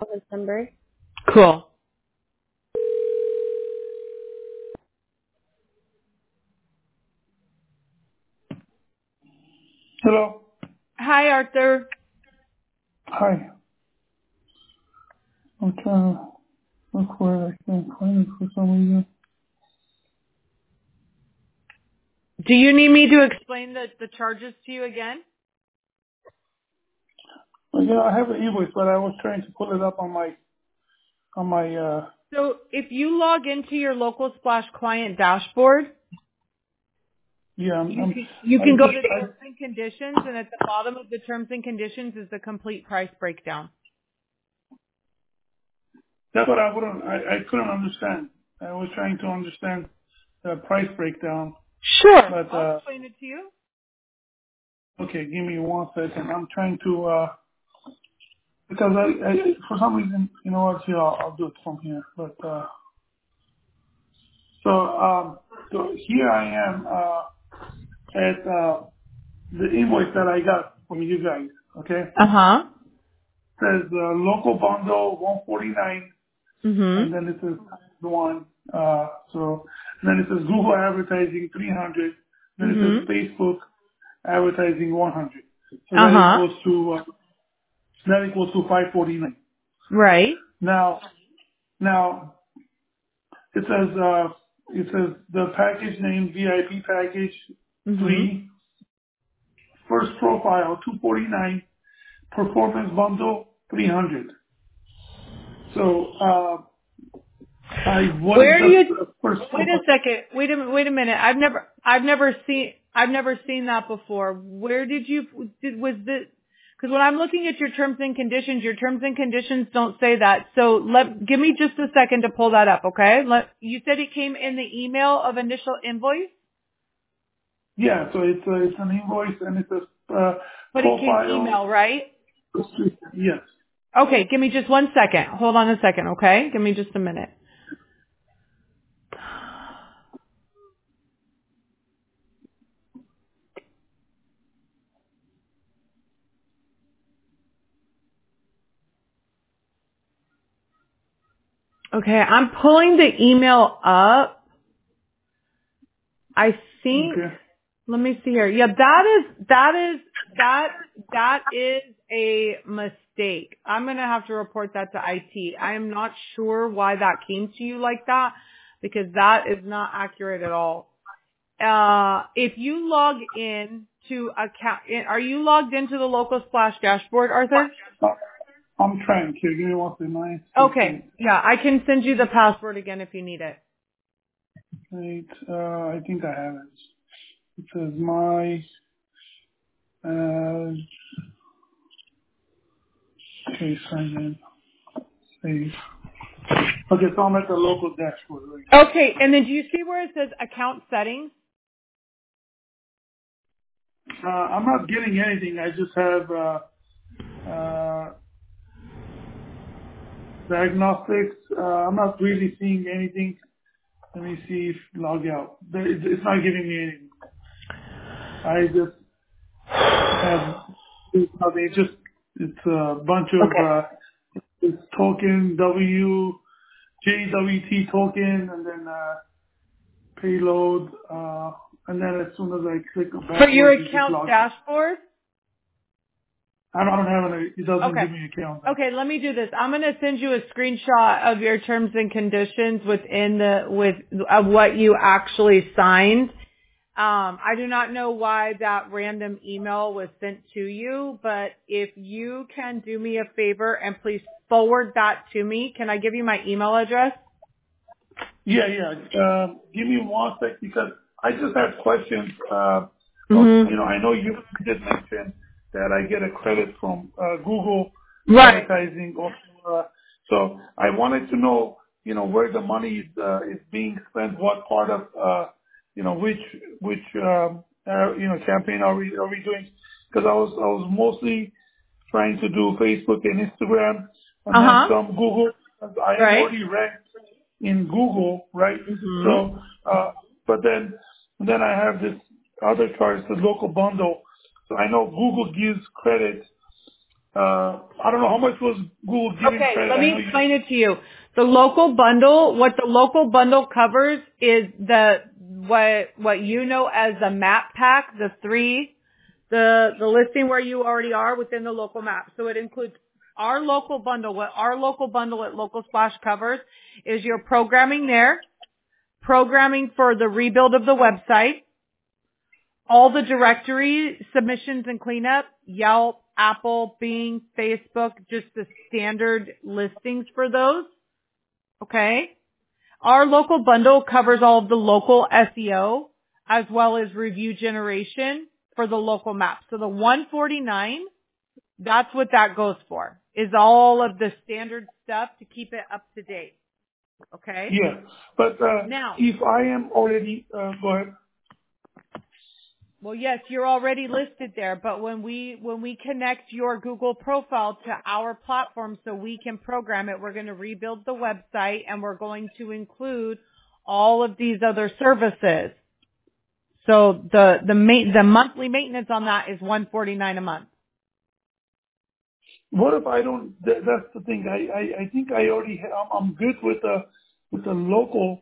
office number. Cool. Hello. Hi, Arthur. Hi. I'm trying to look for it. I can't find it for some reason. Do you need me to explain the charges to you again? Well, yeah, I have an invoice, but I was trying to pull it up on my So if you log into your local Splash client dashboard, yeah. you I can go just to terms and conditions, and at the bottom of the terms and conditions is the complete price breakdown. that's what I couldn't understand. I was trying to understand the price breakdown, Sure. but I'll explain it to you. okay, give me 1 second. I'm trying to because I for some reason, you know what? Here, I'll do it from here. But so here I am at the invoice that I got from you guys. Okay, Uh-huh. says local bundle 149, and Mm-hmm. then it says one. So then it says Google advertising 300. Then it says Mm-hmm. Facebook advertising 100. So Uh-huh. that equals to 549. Right. Now it says the package name VIP package Mm-hmm. 3, first profile 249, performance bundle 300. So what is Where do you? the first Wait a profile? second. Wait a minute. I've never seen that before. Where did you? Was this? Because when I'm looking at your terms and conditions don't say that. So give me just a second to pull that up, okay? You said it came in the email of initial invoice, Yeah, so it's an invoice and it says but it came profile. email, right? Yes. Okay, give me just 1 second. Hold on a second, okay? Give me just a minute. Okay, I'm pulling the email up. I think, Okay. let me see here. Yeah, that is a mistake. I'm going to have to report that to IT. I am not sure why that came to you like that because that is not accurate at all. If you log in to account, are you logged into the local Splash dashboard, Arthur? Uh, I'm trying to give me 968. Okay. Yeah, I can send you the password again if you need it. Wait, I think I have it. It says my okay, sign in. Save. Okay, so I'm at the local dashboard right now. Okay, and then do you see where it says account settings? I'm not getting anything. I just have diagnostics. I'm not really seeing anything. Let me see if log out. It's not giving me anything. I just have it's nothing. It's a bunch of Okay. it's token JWT token and then payload and then as soon as I click For your backwards it just account logs out. dashboard? I don't have it doesn't Okay. give me account. Okay, let me do this. I'm going to send you a screenshot of your terms and conditions of what you actually signed. I do not know why that random email was sent to you, but if you can do me a favor and please forward that to me. Can I give you my email address? Yeah. Give me 1 sec because I just have questions. Mm-hmm. I know you did mention that I get a credit from Google Right. advertising. So I wanted to know, where the money is being spent, what part of, which campaign are we doing? Because I was mostly trying to do Facebook and Instagram, and then Uh-huh. some Google. I am Right. already ranked in Google, right? Mm-hmm. So, but then I have this other chart, the local bundle. So I know Google gives credit I don't know how much was Google giving Okay, credit. let I me know you. explain it to you. The local bundle, what the local bundle covers is what you know as the map pack, the listing where you already are within the local map. So it includes our local bundle. What our local bundle at Local Splash covers is your programming there, programming for the rebuild of the website, all the directory submissions and cleanup, Yelp, Apple, Bing, Facebook, just the standard listings for those. Okay. Our local bundle covers all of the local SEO as well as review generation for the local map. So the 149, that's what that goes for, is all of the standard stuff to keep it up to date. Okay. Yeah, but Now, if I am already, go ahead. well, yes, you're already listed there, but when we connect your Google profile to our platform so we can program it, we're going to rebuild the website and we're going to include all of these other services. So the monthly maintenance on that is $149 a month. What if I don't? That's the thing. I think I already. I'm good with the local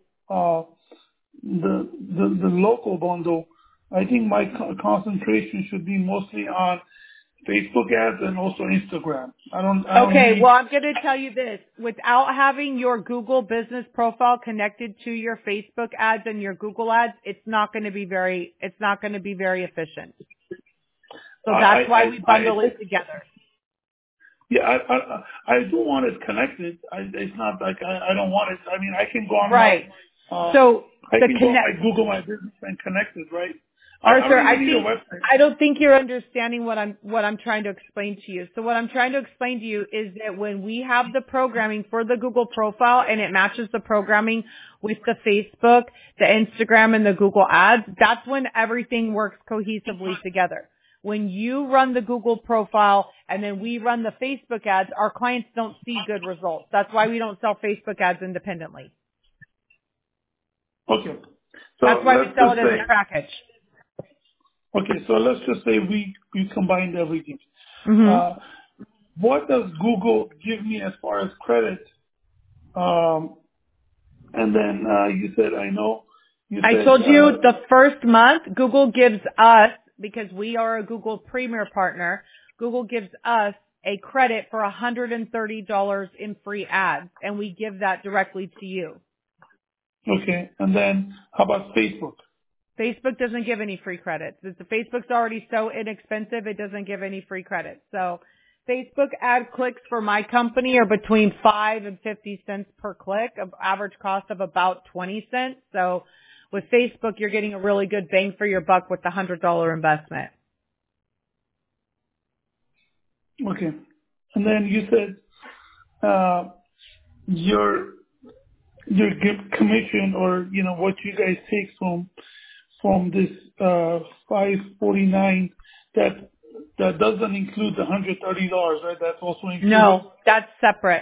the local bundle. I think my concentration should be mostly on Facebook ads and also Instagram. I don't Okay, need. well, I'm going to tell you this. Without having your Google business profile connected to your Facebook ads and your Google ads, it's not going to be very efficient. So that's why we bundle it together. Yeah, I do want it connected. It's not like I don't want it. I mean, I can go on Right. my, So I the can go on connect, my Google My Business and connect it, right? I Arthur, don't even need a website. I don't think you're understanding what I'm trying to explain to you. So what I'm trying to explain to you is that when we have the programming for the Google profile and it matches the programming with the Facebook, the Instagram, and the Google ads, that's when everything works cohesively together. When you run the Google profile and then we run the Facebook ads, our clients don't see good results. That's why we don't sell Facebook ads independently. Okay. So That's why we let's sell just it as say, a package. okay, so let's just say we combined everything. Mm-hmm. What does Google give me as far as credit? And then you said, I know, you I said, told you the first month, Google gives us, because we are a Google Premier partner, Google gives us a credit for $130 in free ads, and we give that directly to you. okay, and then how about Facebook? Facebook doesn't give any free credits. The Facebook's already so inexpensive, it doesn't give any free credits. So Facebook ad clicks for my company are between 5 and 50 cents per click, of average cost of about 20 cents. So with Facebook, you're getting a really good bang for your buck with the $100 investment. Okay. And then you said your commission, or what you guys take from this 549, that doesn't include the $130, right? That's also included. No, that's separate.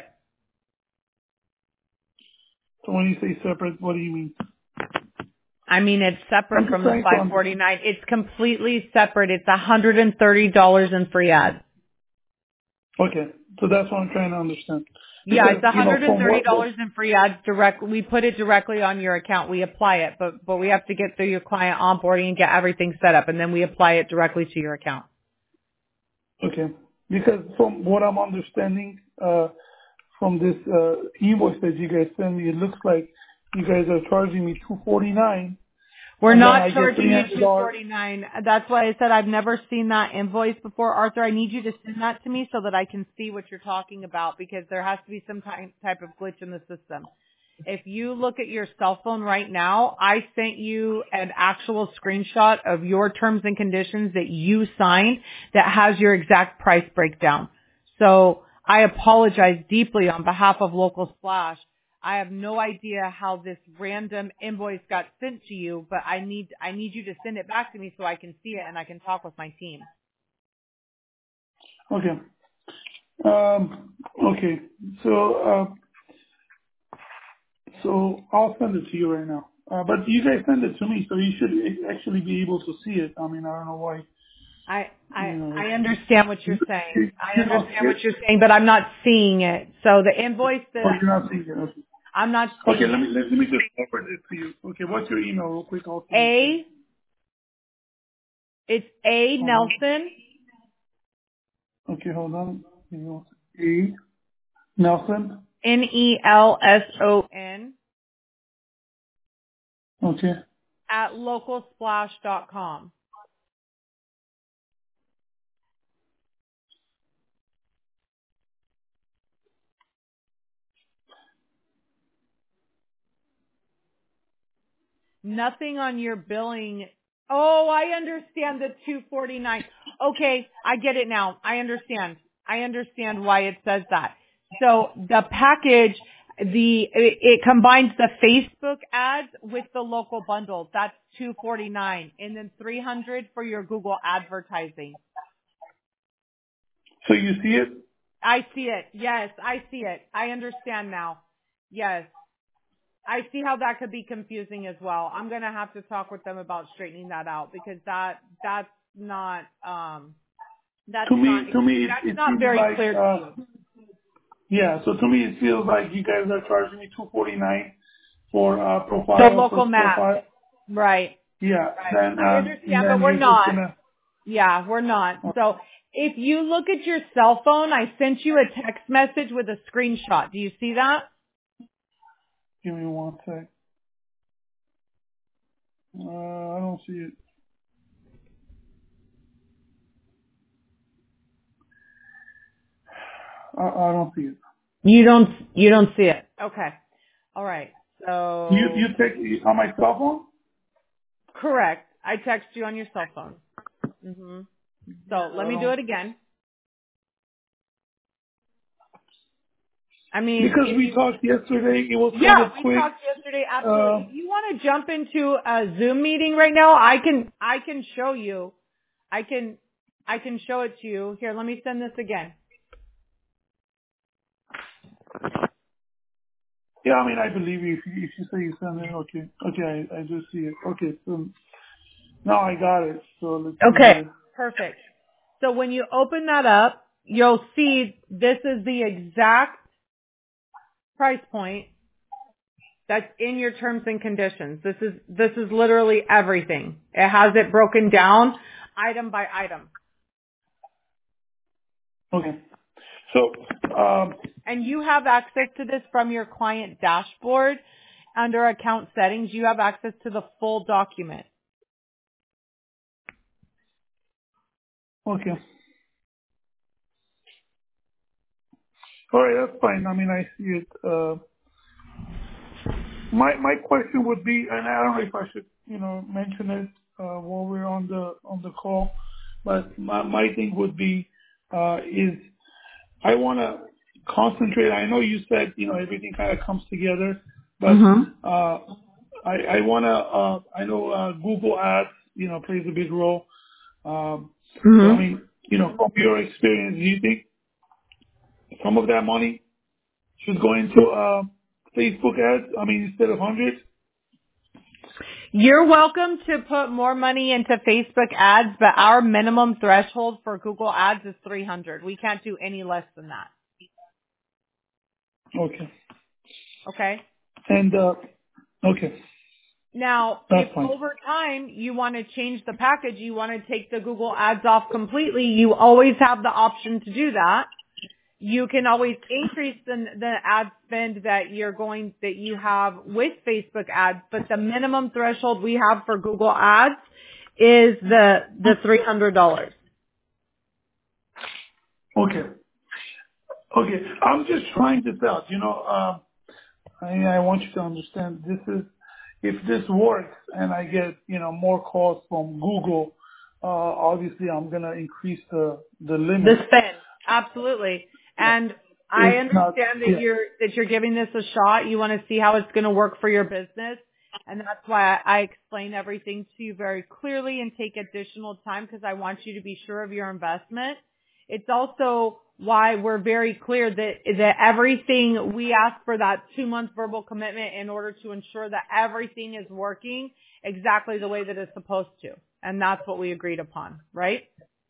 So when you say separate, what do you mean? I mean, it's separate I'm just from the trying to $549. It's completely separate. It's $130 in free ads. Okay, so that's what I'm trying to understand. Yeah, Because it's from $130 in free ads direct. We put it directly on your account. We apply it, but we have to get through your client onboarding and get everything set up, and then we apply it directly to your account. okay, because from what I'm understanding from this invoice that you guys send me, it looks like you guys are charging me $249. We're And then not I get charging you $300. $249. That's why I said I've never seen that invoice before. Arthur, I need you to send that to me so that I can see what you're talking about, because there has to be some type of glitch in the system. If you look at your cell phone right now, I sent you an actual screenshot of your terms and conditions that you signed that has your exact price breakdown. So I apologize deeply on behalf of Local Splash. I have no idea how this random invoice got sent to you, but I need you to send it back to me so I can see it and I can talk with my team. Okay. Okay. So I'll send it to you right now. But you guys send it to me, so you should actually be able to see it. I mean, I don't know why. I understand what you're saying. I understand what you're saying, but I'm not seeing it. So the invoice Oh, you're not seeing it. Okay. I'm not seeing Okay, it. let me just forward this to you. Okay, what's your email real quick? It's A Nelson. Okay, hold on. A Nelson. NELSON Okay. at localsplash.com. Nothing on your billing. Oh, I understand the 249. Okay, I get it now. I understand. I understand why it says that. So the package, it combines the Facebook ads with the local bundles. That's 249, and then 300 for your Google advertising. So you see it? I see it. Yes, I see it. I understand now. Yes. I see how that could be confusing as well. I'm going to have to talk with them about straightening that out because that's not, that's To not, me, that's it not seems very like, clear to you. yeah, so to me it feels like you guys are charging me $249 for The profile, local first map. profile. Yeah. Yeah, Right. I understand, but then we're you're just not. gonna, Yeah, we're not. So if you look at your cell phone, I sent you a text message with a screenshot. Do you see that? give me one sec. I don't see it. I don't see it. You don't see it. Okay. All right. You So text on my cell phone? correct. I text you on your cell phone. So let I me do don't. it again. I mean, Because we talked yesterday, it was kind yeah, of we quick. talked yesterday. Absolutely. Uh, If you want to jump into a Zoom meeting right now, I can show you. I can show it to you. Here, let me send this again. yeah, I mean, I believe you. If you say you send it, okay. Okay, I just see it. Okay, so now I got it. So let's see Okay. here. Perfect. So when you open that up, you'll see this is the exact price point that's in your terms and conditions. This is literally everything. It has it broken down item by item. Okay. So, And you have access to this from your client dashboard under account settings. You have access to the full document. okay. All right, that's fine. I mean, I see it. My question would be, and I don't know if I should, mention it while we're on the call, but my thing would be is I want to concentrate. I know you said everything kind of comes together, but I want to. I know Google Ads plays a big role. So I mean, from your experience, do you think some of that money should go into Facebook ads? I mean, instead of 100. You're welcome to put more money into Facebook ads, but our minimum threshold for Google ads is 300. We can't do any less than that. Okay. Okay? And okay, Now, if that's fine. over time you want to change the package, you want to take the Google ads off completely, you always have the option to do that. You can always increase the ad spend that you have with Facebook ads, but the minimum threshold we have for Google ads is the $300. Okay. Okay. I'm just trying this out. I want you to understand this is, if this works and I get, more calls from Google, obviously I'm going to increase the The limit. spend, absolutely. And I It's not, understand that yeah. you're giving this a shot. You want to see how it's going to work for your business. And that's why I explain everything to you very clearly and take additional time because I want you to be sure of your investment. It's also why we're very clear that everything we ask for that 2-month verbal commitment in order to ensure that everything is working exactly the way that it's supposed to. And that's what we agreed upon, right?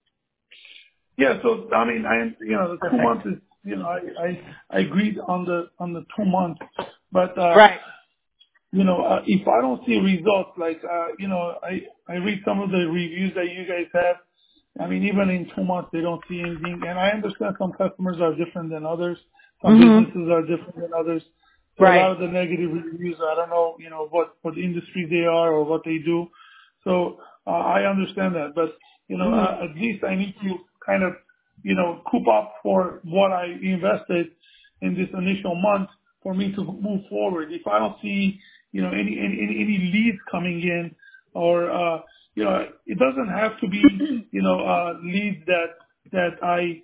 Yeah. So I mean, the 2 Perfect. months is, I agreed on the 2 months, but Right. if I don't see results, like, I read some of the reviews that you guys have. I mean, even in 2 months, they don't see anything. And I understand some customers are different than others. Some Mhm. businesses are different than others. So a lot Right. of the negative reviews, I don't know, what industry they are or what they do. So I understand that. But, Mhm. at least I need to kind of, coop up for what I invested in this initial month for me to move forward. If I don't see, any leads coming in or, it doesn't have to be, leads that I,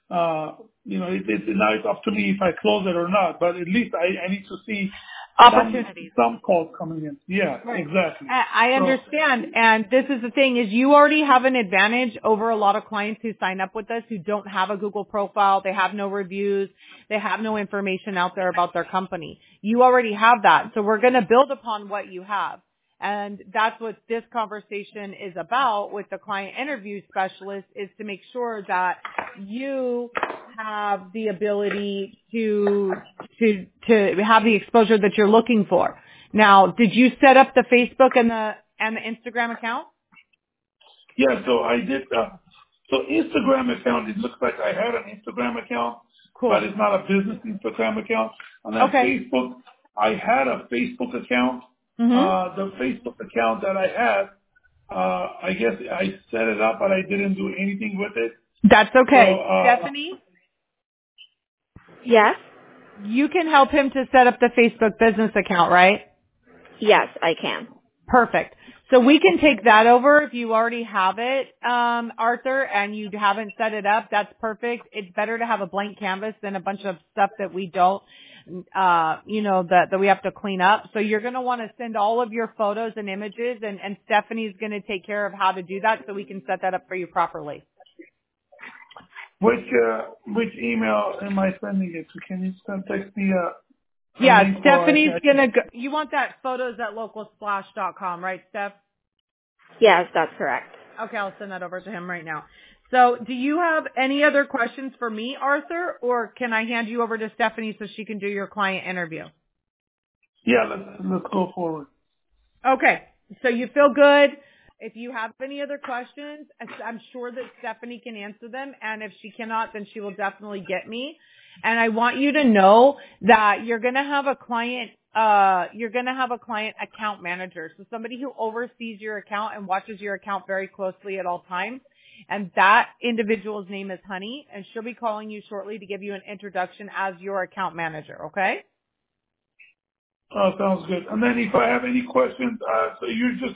now it's up to me if I close it or not, but at least I need to see Opportunities. some calls coming in. Yeah, Right. exactly. I So, understand. And this is the thing is you already have an advantage over a lot of clients who sign up with us who don't have a Google profile. They have no reviews. They have no information out there about their company. You already have that. So we're going to build upon what you have. And that's what this conversation is about with the client interview specialist is to make sure that you have the ability to have the exposure that you're looking for. Now, did you set up the Facebook and the Instagram account? yeah, so I did, so Instagram account, it looks like I had an Instagram account, but Cool. it's not a business Instagram account. And then Okay. Facebook, I had a Facebook account. Mhm. The Facebook account that I had, I guess I set it up, but I didn't do anything with it. That's So, okay. Stephanie, Yes? you can help him to set up the Facebook business account, right? Yes, I can. Perfect. So we can take that over if you already have it, Arthur, and you haven't set it up. That's perfect. It's better to have a blank canvas than a bunch of stuff that we don't, that we have to clean up. So you're going to want to send all of your photos and images, and Stephanie's going to take care of how to do that so we can set that up for you properly. which email am I sending it to? Can you text me a Yeah, link Stephanie's going to go, you want that photos at localsplash.com, right, Steph? Yes, that's correct. Okay, I'll send that over to him right now. So do you have any other questions for me, Arthur, or can I hand you over to Stephanie so she can do your client interview? Yeah, let's go forward. Okay, so you feel good. If you have any other questions, I'm sure that Stephanie can answer them, and if she cannot, then she will definitely get me. And I want you to know that you're going to have a client account manager. So somebody who oversees your account and watches your account very closely at all times. And that individual's name is Honey, and she'll be calling you shortly to give you an introduction as your account manager, okay? Sounds good. And then if I have any questions, so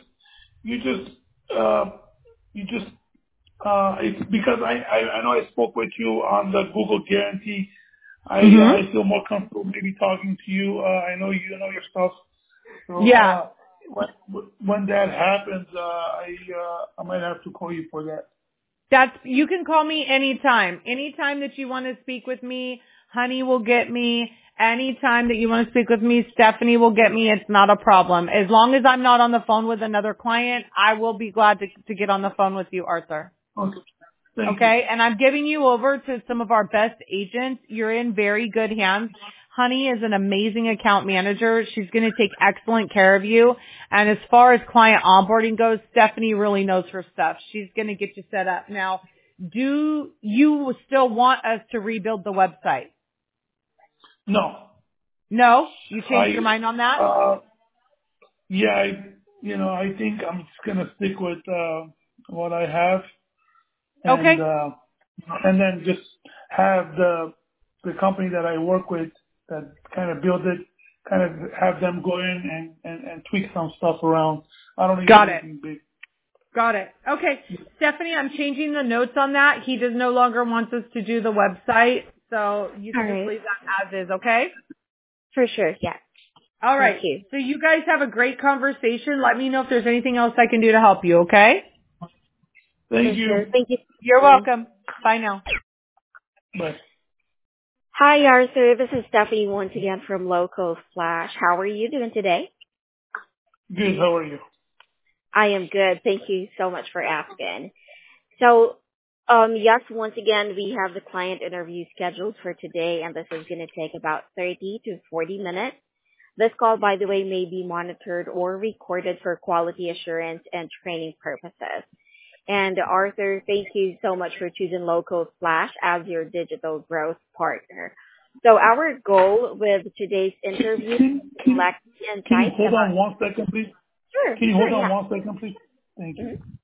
it's because I know I spoke with you on the Google guarantee. Mm-hmm. I feel more comfortable maybe talking to you. I know you know your stuff. So, Yeah. when that happens, I might have to call you for that. You can call me anytime. Anytime that you want to speak with me, Honey will get me. Anytime that you want to speak with me, Stephanie will get me. It's not a problem. As long as I'm not on the phone with another client, I will be glad to get on the phone with you, Arthur. Okay. Thank you. Okay? And I'm giving you over to some of our best agents. You're in very good hands. Honey is an amazing account manager. She's going to take excellent care of you. And as far as client onboarding goes, Stephanie really knows her stuff. She's going to get you set up. Now, do you still want us to rebuild the website? No. No? You changed your mind on that? Yeah, I think I'm just gonna stick with what I have, Okay. and then just have the company that I work with that kind of build it, kind of have them go in and tweak some stuff around. I don't need Got it. anything big. Got it. Okay. Stephanie, I'm changing the notes on that. He does no longer want us to do the website. So you All can just right. leave that as is, okay? For sure, yeah. All right. Thank you. So you guys have a great conversation. Let me know if there's anything else I can do to help you, okay? Thank For you. sure. Thank you. You're welcome. Bye now. Bye. Hi, Arthur. This is Stephanie once again from Local Flash. How are you doing today? Good. How are you? I am good. Thank you so much for asking. So Yes, once again, we have the client interview scheduled for today, and this is going to take about 30 to 40 minutes. This call, by the way, may be monitored or recorded for quality assurance and training purposes. And Arthur, thank you so much for choosing Local Flash as your digital growth partner. So our goal with today's interview is to collect Can you insights hold about... on 1 second, please? Sure, Can you hold on yeah. 1 second, please? Thank you.